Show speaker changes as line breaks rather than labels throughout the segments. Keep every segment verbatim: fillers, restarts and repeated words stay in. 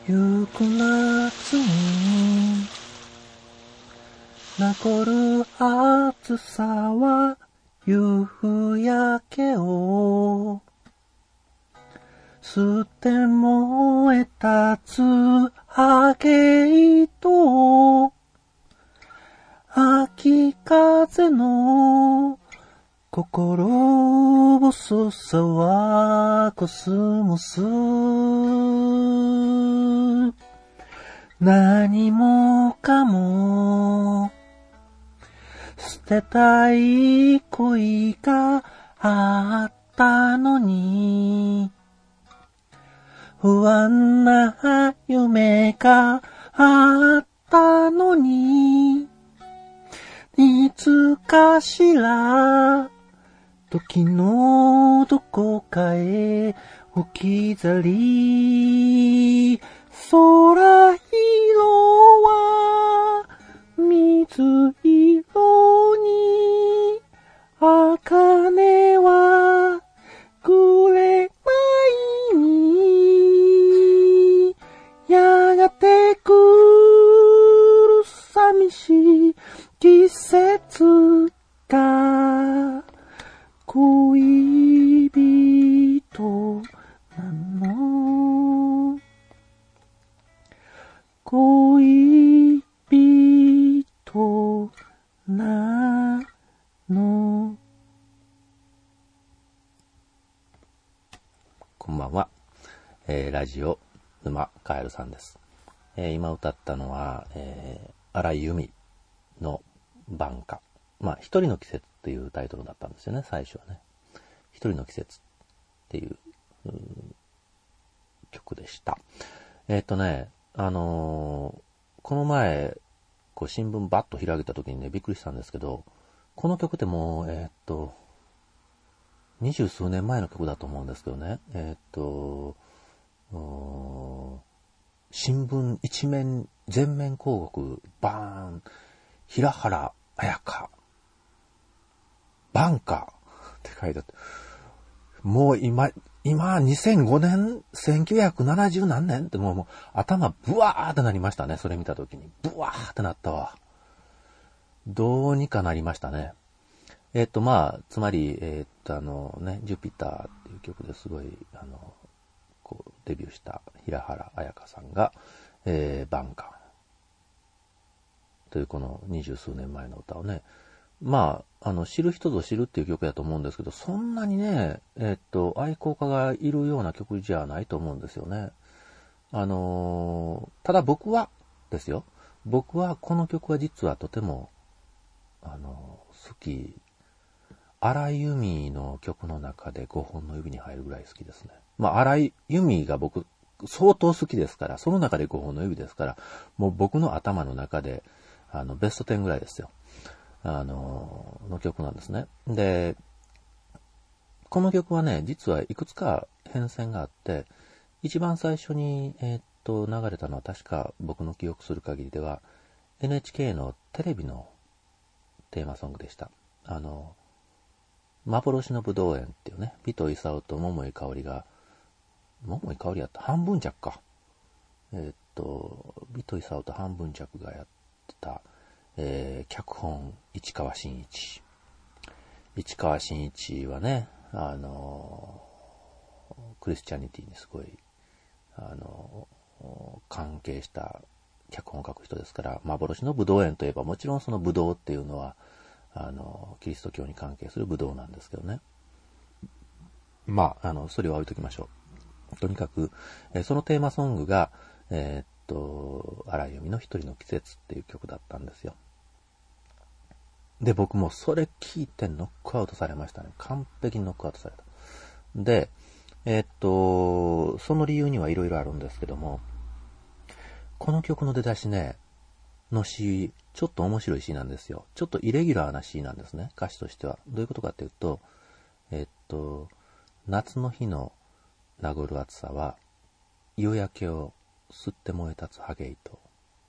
ゆく夏に残る暑さは夕焼けを捨て燃え立つハゲ糸秋風の心細さはコスモス何もかも捨てたい恋があったのに不安な夢があったのにいつかしら時のどこかへ置き去り空色は水色に茜はグレーにやがて来る寂しい季節が恋人なの恋人なの。こんばんは、えー、ラジオ沼カエルさんです。えー、今歌ったのは、えー、荒井由実の挽歌。まあ一人の季節っていうタイトルだったんですよね、最初はね。一人の季節っていう、うー曲でした。えーっとね、あのー、この前こう新聞バッと開けた時にねびっくりしたんですけど、この曲ってもうえーっと二十数年前の曲だと思うんですけどね、えーっと新聞一面全面広告バーン平原綾香挽歌って書いてあって、もう今今にせんごねんせんきゅうひゃくななじゅう何年ってもう、もう頭ブワーってなりましたね。それ見たときにブワーってなったわ。どうにかなりましたね。えっとまあつまりえっとあのねジュピターっていう曲ですごいあのこうデビューした平原綾香さんが、えー、挽歌というこの二十数年前の歌をね、まあ、あの、知る人ぞ知るっていう曲だと思うんですけど、そんなにね、えっと、愛好家がいるような曲じゃないと思うんですよね。あのー、ただ僕はですよ、僕はこの曲は実はとても、あのー、好き、荒井由実の曲の中でごほんの指に入るぐらい好きですね。まあ、荒井由実が僕、相当好きですから、その中でごほんの指ですから、もう僕の頭の中で、あの、ベストじゅうぐらいですよ。あの、の曲なんですね。で、この曲はね、実はいくつか変遷があって、一番最初に、えーっと、流れたのは確か僕の記憶する限りでは、エヌエイチケー のテレビのテーマソングでした。あの、幻のぶどう園っていうね、尾藤勲と桃井かおりが、桃井かおりやった半分弱か。えーっと、尾藤勲と半分弱がやってた、えー、脚本市川新一市川新一はね、あのクリスチャニティにすごいあの関係した脚本を書く人ですから、幻のブドウ園といえばもちろんそのブドウっていうのはあのキリスト教に関係するブドウなんですけどね。まああのそれは置いときましょう。とにかく、えー、そのテーマソングがえー、っと荒井由実の一人の季節っていう曲だったんですよ。で、僕もそれ聞いてノックアウトされましたね。完璧にノックアウトされた。で、えー、っと、その理由にはいろいろあるんですけども、この曲の出だしね、の詩、ちょっと面白い詩なんですよ。ちょっとイレギュラーな詩なんですね。歌詞としては。どういうことかっていうと、えー、っと、夏の日の名残る暑さは、夕焼けを吸って燃え立つハゲ糸。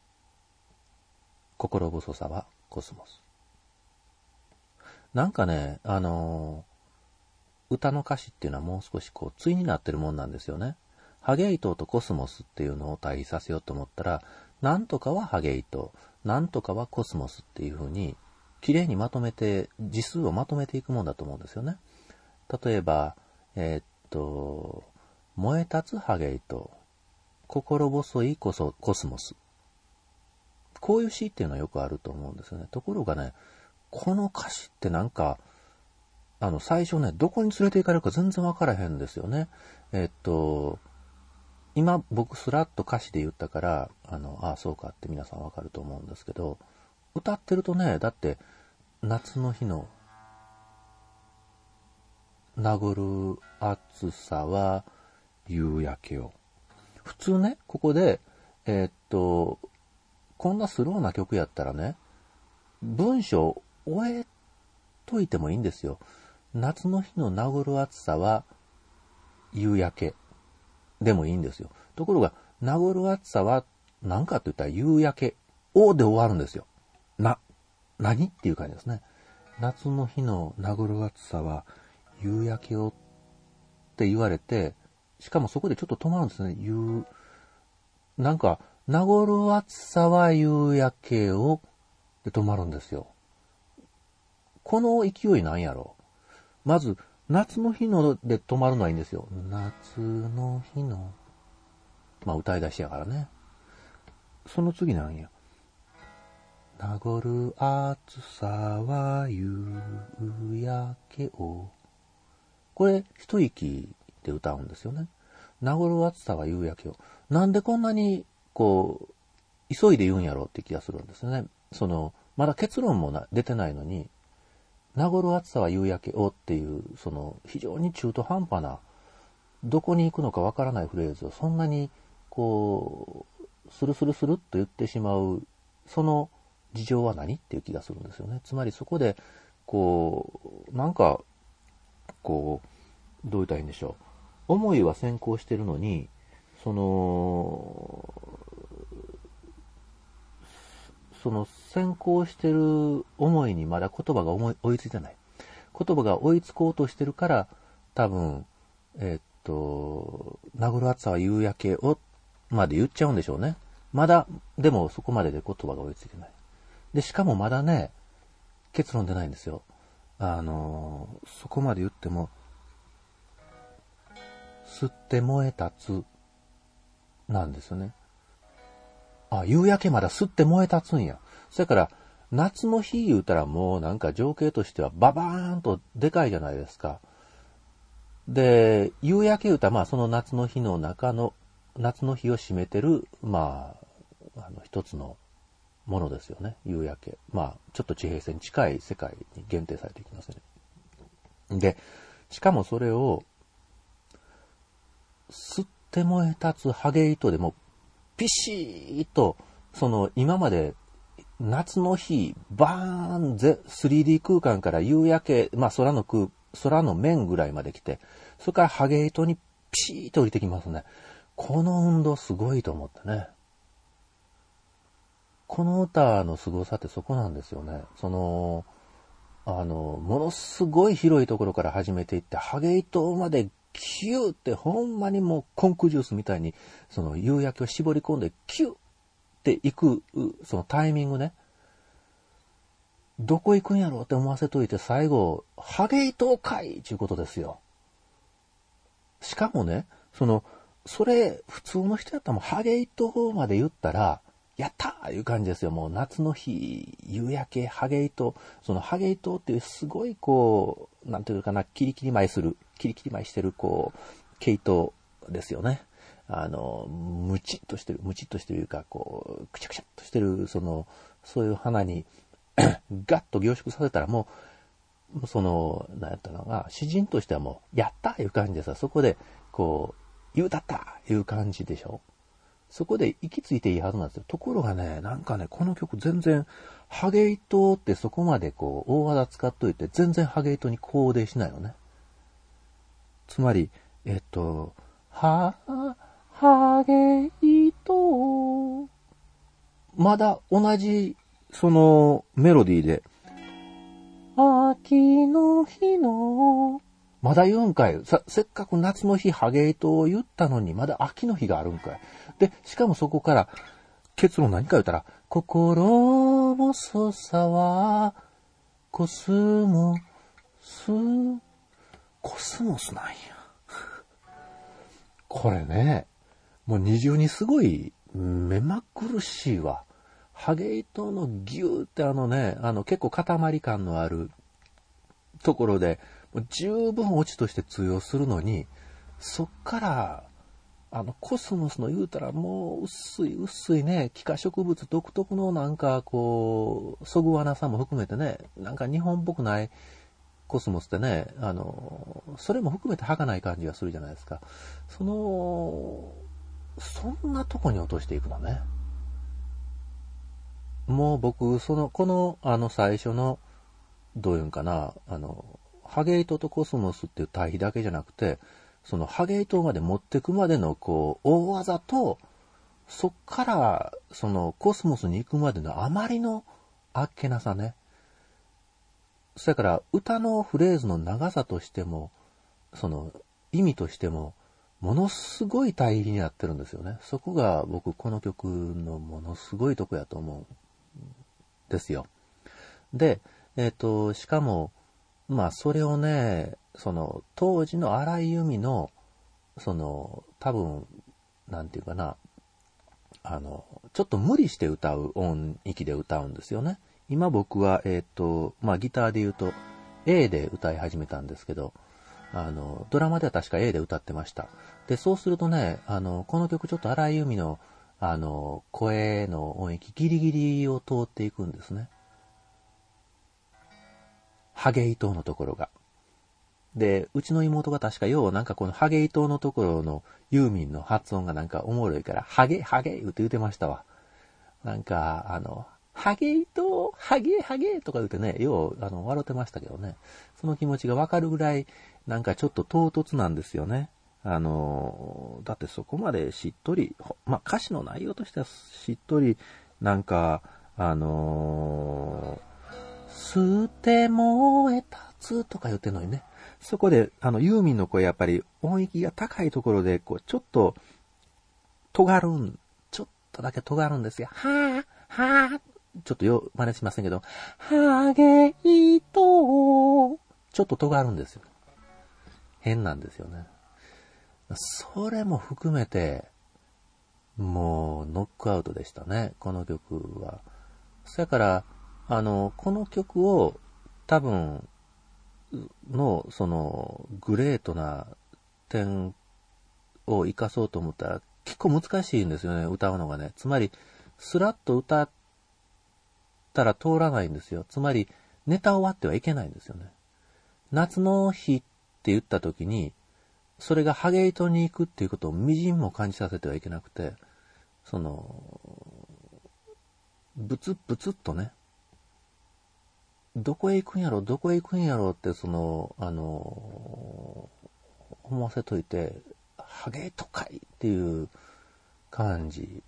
心細さはコスモス。なんかね、あのー、歌の歌詞っていうのはもう少しこう、対になってるもんなんですよね。 ハゲ糸とコスモスっていうのを対比させようと思ったら、なんとかはハゲ糸、なんとかはコスモスっていうふうに、きれいにまとめて、字数をまとめていくもんだと思うんですよね。例えば、えー、っと、燃え立つハゲ糸、心細いコソコスモス。こういう詩っていうのはよくあると思うんですよね。ところがね、この歌詞ってなんか、あの、最初ね、どこに連れて行かれるか全然わからへんですよね。えっと、今僕スラッと歌詞で言ったから、あの、ああ、そうかって皆さんわかると思うんですけど、歌ってるとね、だって、夏の日の名残る暑さは夕焼けを。普通ね、ここで、えー、っと、こんなスローな曲やったらね、文章終えといてもいいんですよ。夏の日の名残る暑さは夕焼けでもいいんですよ。ところが、名残る暑さは何かって言ったら夕焼けをで終わるんですよ。な、何っていう感じですね。夏の日の名残る暑さは夕焼けをって言われて、しかもそこでちょっと止まるんですね。夕、なんか、名残る暑さは夕焼けをで止まるんですよ。この勢いなんやろ。まず、夏の日ので止まるのはいいんですよ。夏の日の。まあ歌い出しやからね。その次なんや。名残る暑さは夕焼けを。これ、一息で歌うんですよね。名残る暑さは夕焼けを。なんでこんなに、こう、急いで言うんやろうって気がするんですよね。その、まだ結論もな出てないのに、名残る暑さは夕焼けをっていう、その、非常に中途半端な、どこに行くのかわからないフレーズをそんなに、こう、スルスルスルっと言ってしまう、その事情は何っていう気がするんですよね。つまりそこで、こう、なんか、こう、どう言ったらいいんでしょう。思いは先行してるのに、その、その先行してる思いにまだ言葉が思い追いついてない。言葉が追いつこうとしてるから、多分、えー、っと、名残暑さは夕焼けをまで言っちゃうんでしょうね。まだ、でもそこまでで言葉が追いついてない。で、しかもまだね、結論出ないんですよ。あの、そこまで言っても、吸って燃え立つ、なんですよね。あ、夕焼けまだ吸って燃え立つんや。それから、夏の日言うたらもうなんか情景としてはババーンとでかいじゃないですか。で、夕焼け言うたらまあその夏の日の中の、夏の日を占めてる、まあ、あの一つのものですよね。夕焼け。まあ、ちょっと地平線に近い世界に限定されていきますね。で、しかもそれを、吸って燃え立つハゲ糸でもピシーッと、その今まで夏の日、バーンぜ スリーディー 空間から夕焼け、まあ空の空、空の面ぐらいまで来て、それからハゲ糸にピシーッと降りてきますね。この運動すごいと思ってね。この歌の凄さってそこなんですよね。その、あの、ものすごい広いところから始めていって、ハゲ糸までキューってほんまにもうコンクジュースみたいに、その夕焼けを絞り込んでキューっていく、そのタイミングね。どこ行くんやろうって思わせといて最後、ハゲ糸かいっていうことですよ。しかもね、その、それ、普通の人やったらもうハゲ糸まで言ったら、やったーいう感じですよ。もう夏の日、夕焼け、ハゲ糸。そのハゲ糸っていうすごいこう、なんていうかな、キリキリ舞いする、キリキリ舞いしてるこう、毛糸ですよね。あの、ムチッとしてる、ムチッとしてるいうか、こう、くちゃくちゃっとしてる、その、そういう花に、ガッと凝縮させたらもう、その、なんやったのが、詩人としてはもう、やったーいう感じでさ、そこで、こう、言うたったーいう感じでしょ。そこで行き着いていいはずなんですよ。ところがね、なんかね、この曲全然、ハゲ糸ってそこまでこう、大技使っといて、全然ハゲ糸にコーデしないのね。つまり、えっと、は、ハゲ糸、まだ同じ、その、メロディーで、秋の日のまだ言うんかい。さ、せっかく夏の日ハゲ糸を言ったのに、まだ秋の日があるんかい。で、しかもそこから、結論何か言ったら、心のそさは、コスモス、コスモスなんや。これね、もう二重にすごい目まぐるしいわ。ハゲ糸のギューってあのね、あの結構塊感のあるところで、もう十分オチとして通用するのに、そっから、あのコスモスの言うたらもう薄い薄いね、気化植物独特のなんかこう、そぐわなさも含めてね、なんか日本っぽくないコスモスってね、あの、それも含めて儚い感じがするじゃないですか。その、そんなとこに落としていくのね。もう僕、その、この、あの最初の、どういうんかな、あの、ハゲ糸とコスモスっていう対比だけじゃなくて、そのハゲ糸まで持ってくまでの、こう、大技と、そっから、そのコスモスに行くまでのあまりのあっけなさね。それから歌のフレーズの長さとしても、その意味としても、ものすごい対比になってるんですよね。そこが僕この曲のものすごいとこやと思うんですよ。で、えっと、しかも、まあそれをね、その当時の荒井由実の、その多分、なんていうかな、あの、ちょっと無理して歌う音域で歌うんですよね。今僕は、えっと、まあギターで言うと A で歌い始めたんですけど、あの、ドラマでは確か A で歌ってました。で、そうするとね、あの、この曲ちょっと荒井由実の、あの、声の音域ギリギリを通っていくんですね。ハゲ糸のところが。で、うちの妹が確かようなんかこのハゲ糸のところのユーミンの発音がなんかおもろいから、ハゲ、ハゲ言って言ってましたわ。なんか、あの、ハゲ糸、ハゲ、ハゲとか言ってね、よう、あの、笑ってましたけどね。その気持ちがわかるぐらい、なんかちょっと唐突なんですよね。あの、だってそこまでしっとり、まあ、歌詞の内容としてはしっとり、なんか、あのー、捨て燃え立つとか言ってんのにね。そこで、あの、ユーミンの声、やっぱり音域が高いところで、こう、ちょっと、尖るん、ちょっとだけ尖るんですよ。はぁ、はぁ、ちょっとよ、真似しませんけど、ハゲ糸、ちょっと尖るんですよ。変なんですよね。それも含めて、もう、ノックアウトでしたね、この曲は。そやから、あの、この曲を、多分、の、その、グレートな点を活かそうと思ったら、結構難しいんですよね、歌うのがね。つまり、スラッと歌ったら通らないんですよ。つまり、ネタ終わってはいけないんですよね。夏の日って言った時に、それがハゲ糸に行くっていうことをみじんも感じさせてはいけなくて、その、ブツッブツッとね、どこへ行くんやろ、どこへ行くんやろって、その、あの、思わせといて、ハゲとかいっていう感じ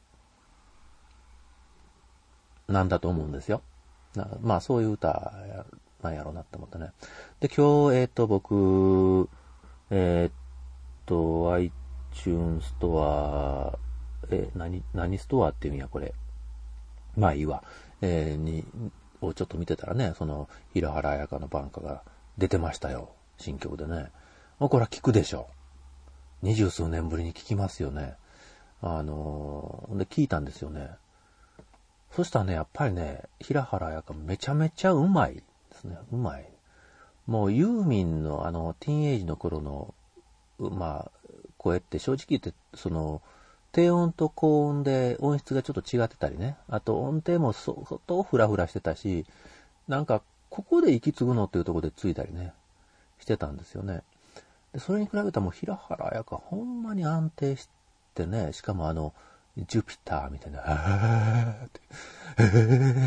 なんだと思うんですよ。まあそういう歌なんやろうなって思ったね。で、今日、えっと、僕、えっと、iTunes ストア、え、何、何ストアっていうんや、これ。まあいいわ。えー、に、をちょっと見てたらね、その、平原綾香の挽歌が出てましたよ。新曲でね。これは聞くでしょ。二十数年ぶりに聞きますよね。あのー、で、聞いたんですよね。そしたらね、やっぱりね、平原綾香めちゃめちゃうまいですね。うまい。もうユーミンのあの、ティーンエイジの頃の、まあ、声って正直言って、その、低音と高音で音質がちょっと違ってたりね。あと音程も相当フラフラしてたし、なんか、ここで息継ぐのっていうところでついたりね、してたんですよね。でそれに比べたらもう平原綾香ほんまに安定してね、しかもあの、ジュピターみたいな、あーって、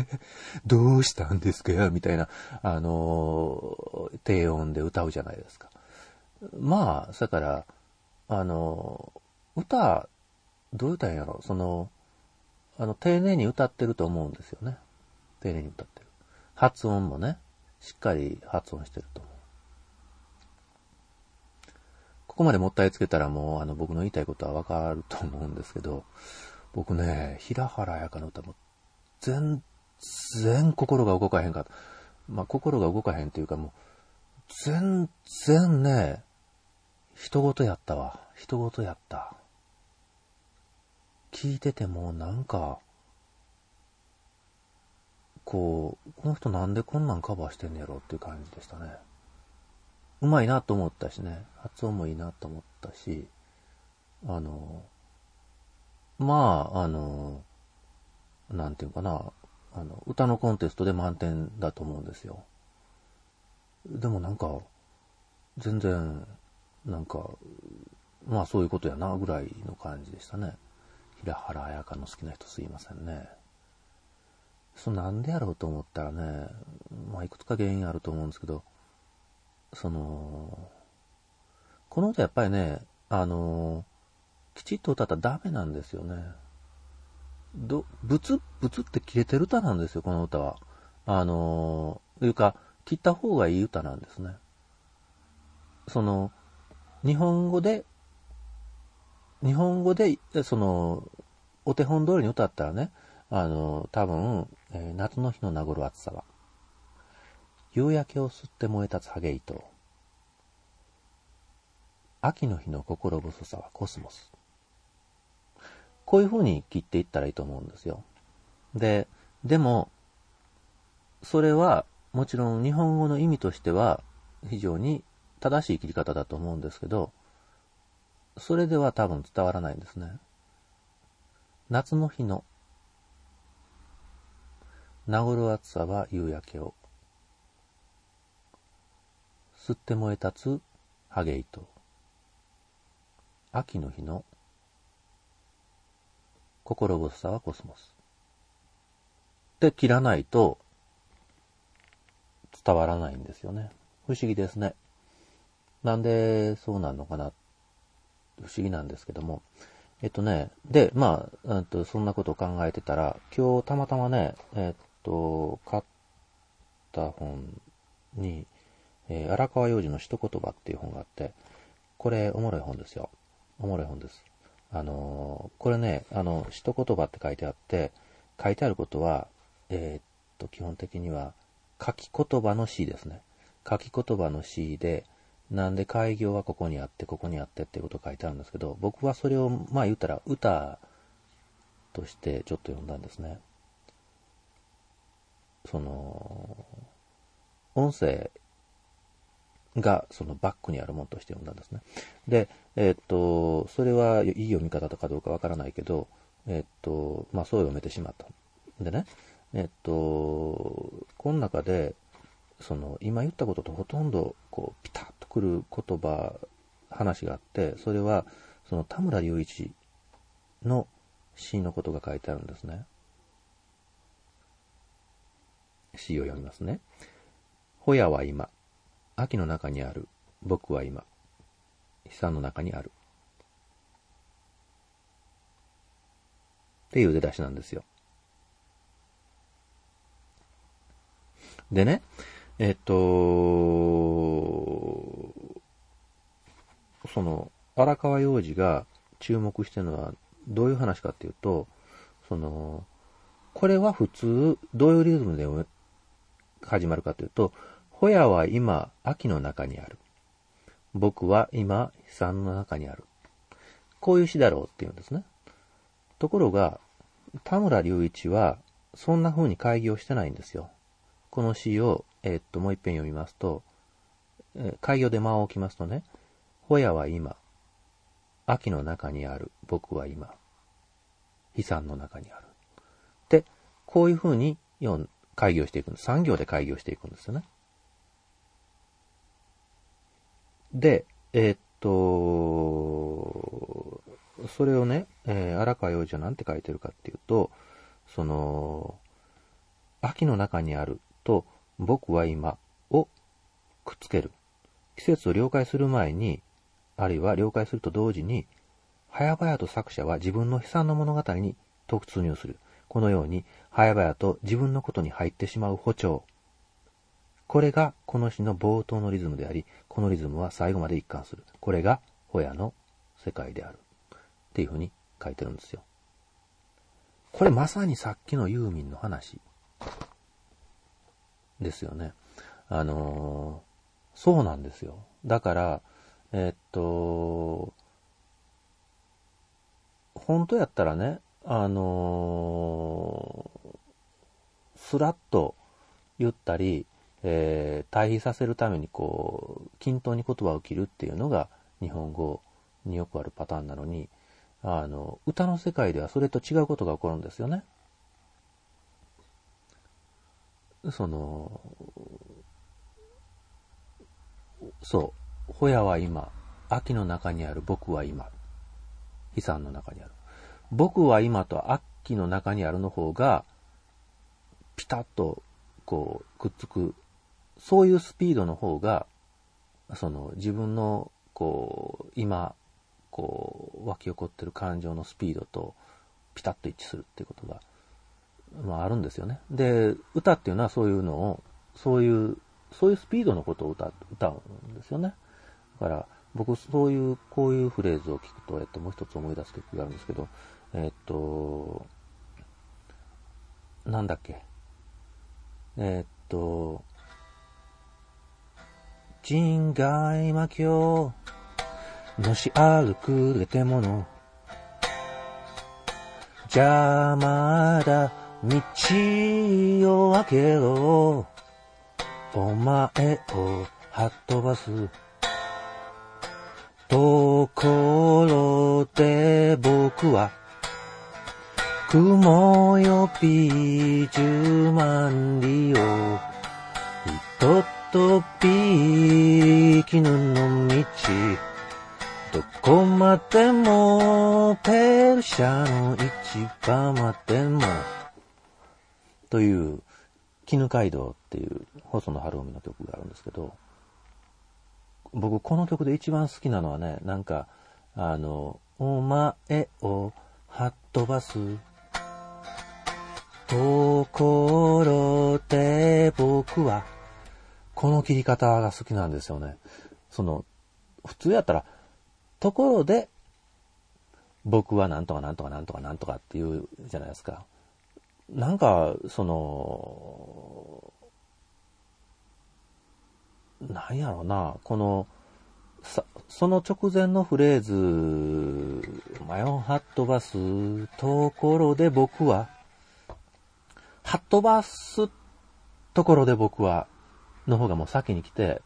どうしたんですかみたいな、あのー、低音で歌うじゃないですか。まあ、だから、あのー、歌、どう歌うんやろその、あの、丁寧に歌ってると思うんですよね。丁寧に歌ってる。発音もね、しっかり発音してると思う。 こまでもったいつけたらもう、あの、僕の言いたいことはわかると思うんですけど、僕ね、平原綾香の歌も全然心が動かへんかった。まあ、心が動かへんっていうかもう、全然ね、人事やったわ。人事やった。聞いててもなんか、こう、この人なんでこんなんカバーしてんねやろっていう感じでしたね。うまいなと思ったしね。発音もいいなと思ったし、あの、まあ、あの、なんていうかな、あの、歌のコンテストで満点だと思うんですよ。でもなんか、全然、なんか、まあそういうことやなぐらいの感じでしたね。平原綾香の好きな人すいませんね。そのなんでやろうと思ったらね、まあいくつか原因あると思うんですけど、その、この歌やっぱりね、あの、きちっと歌ったらダメなんですよね。ど、ブツブツって切れてる歌なんですよ、この歌は。あの、いうか、切った方がいい歌なんですね。その、日本語で、日本語で、その、お手本通りに歌ったらね、あの、多分、えー、夏の日の名残暑さは、夕焼けを吸って燃え立つハゲ糸、秋の日の心細さはコスモス。こういう風に切っていったらいいと思うんですよ。で、でも、それは、もちろん日本語の意味としては、非常に正しい切り方だと思うんですけど、それでは多分伝わらないんですね。夏の日の名残暑さは夕焼けを、吸って燃え立つハゲ糸、秋の日の心細さはコスモス。で切らないと伝わらないんですよね。不思議ですね。なんでそうなのかな、不思議なんですけども。えっとね、で、まあ、うんと、そんなことを考えてたら、今日たまたまね、えっと、買った本に、えー、荒川洋二の一言葉っていう本があって、これおもろい本ですよ。おもろい本です。あのー、これね、あの、一言葉って書いてあって、書いてあることは、えー、っと、基本的には、書き言葉の詩ですね。書き言葉の詩で、なんで開業はここにあって、ここにあってっていうことを書いてあるんですけど、僕はそれを、まあ言ったら歌としてちょっと読んだんですね。その、音声がそのバックにあるものとして読んだんですね。で、えっと、それはいい読み方かどうかわからないけど、えっと、まあそう読めてしまった。でね、えっと、この中で、その、今言ったこととほとんど、こう、ピタッとくる言葉、話があって、それは、その田村隆一の詩のことが書いてあるんですね。詩を読みますね。ホヤは今、秋の中にある。僕は今、悲惨の中にある。っていう出だしなんですよ。でね、えっと、その、荒川洋二が注目してるのはどういう話かっていうと、その、これは普通、どういうリズムで始まるかというと、ホヤは今、秋の中にある。僕は今、悲惨の中にある。こういう詩だろうっていうんですね。ところが、田村隆一は、そんな風に開業してないんですよ。この詩を、えー、っと、もう一遍読みますと、えー、開業で間を置きますとね、ホヤは今、秋の中にある。僕は今、悲惨の中にある。で、こういう風に読ん開業していくんです。さん行で開業していくんですよね。で、えー、っと、それをね、えー、荒川洋二はなんて書いてるかっていうと、その、秋の中にあると、僕は今をくっつける。季節を了解する前に、あるいは了解すると同時に、早々と作者は自分の悲惨な物語に突入する。このように、早々と自分のことに入ってしまう歩調。これがこの詩の冒頭のリズムであり、このリズムは最後まで一貫する。これが、 ホヤの世界であるっていうふうに書いてるんですよ。これまさにさっきのユーミンの話ですよね。あのー、そうなんですよ。だから、えー、っと、本当やったらね、あのー、スラッと言ったり、えー、対比させるためにこう、均等に言葉を切るっていうのが日本語によくあるパターンなのに、あの、歌の世界ではそれと違うことが起こるんですよね。その、そう、ホヤは今、秋の中にある僕は今、悲惨の中にある。僕は今と秋の中にあるの方が、ピタッとこう、くっつく、そういうスピードの方が、その自分の、こう、今、こう、湧き起こってる感情のスピードとピタッと一致するっていうことが、まああるんですよね。で、歌っていうのはそういうのを、そういう、そういうスピードのことを歌、歌うんですよね。だから、僕そういう、こういうフレーズを聞くと、えっと、もう一つ思い出す曲があるんですけど、えっと、なんだっけ。えっと、人外魔境のし歩く建物邪魔だ道を開けろお前をはっ飛ばすところで僕は雲よび十万里をひととび絹の道どこまでもペルシャの市場までもという絹街道っていう細野晴臣の曲があるんですけど、僕この曲で一番好きなのはね、なんかあのお前をはっ飛ばすところで僕はこの切り方が好きなんですよね。その普通やったらところで僕はなんとかなんとかなんとかなんとかっていうじゃないですか。なんかそのなんやろうな、このさその直前のフレーズ前をはっ飛ばすところで僕ははっ飛ばすところで僕はの方がもう先に来て、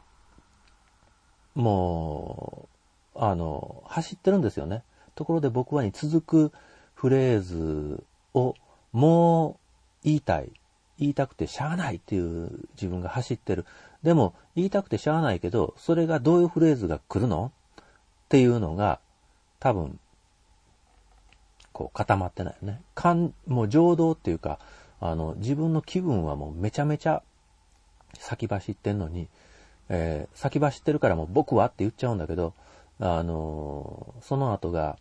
もうあの走ってるんですよね。ところで僕はに続くフレーズをもう言いたい言いたくてしゃあないっていう自分が走ってる。でも言いたくてしゃあないけど、それがどういうフレーズが来るのっていうのが多分こう固まってないよね。感もう情動っていうか、あの自分の気分はもうめちゃめちゃ先走ってんのに、えー、先走ってるからもう僕はって言っちゃうんだけど、あのー、その後が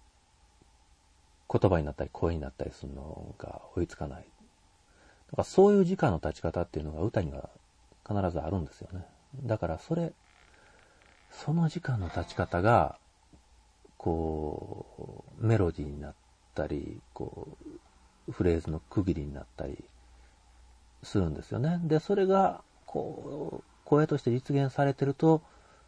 言葉になったり声になったりするのが追いつかない。だからそういう時間の立ち方っていうのが歌には必ずあるんですよね。だからそれ、その時間の立ち方が、こう、メロディーになったり、こう、フレーズの区切りになったりするんですよね。で、それが、こう、声として実現されてると、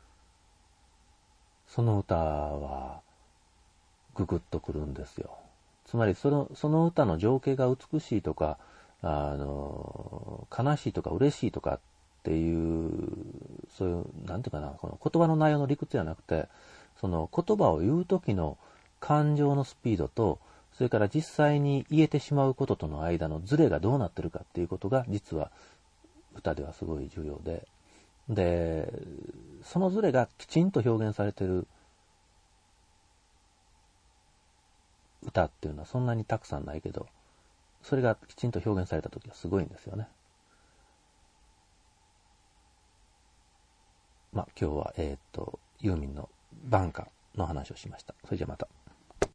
その歌は、ググッとくるんですよ。つまり、その、その歌の情景が美しいとか、あの、悲しいとか嬉しいとかっていう、そういう、なんていうかな、この言葉の内容の理屈じゃなくて、その言葉を言う時の感情のスピードと、それから実際に言えてしまうこととの間のズレがどうなってるかっていうことが、実は歌ではすごい重要で、で、そのズレがきちんと表現されてる歌っていうのはそんなにたくさんないけど、それがきちんと表現された時はすごいんですよね。まあ今日はえっとユーミンの挽歌の話をしました。それじゃまた。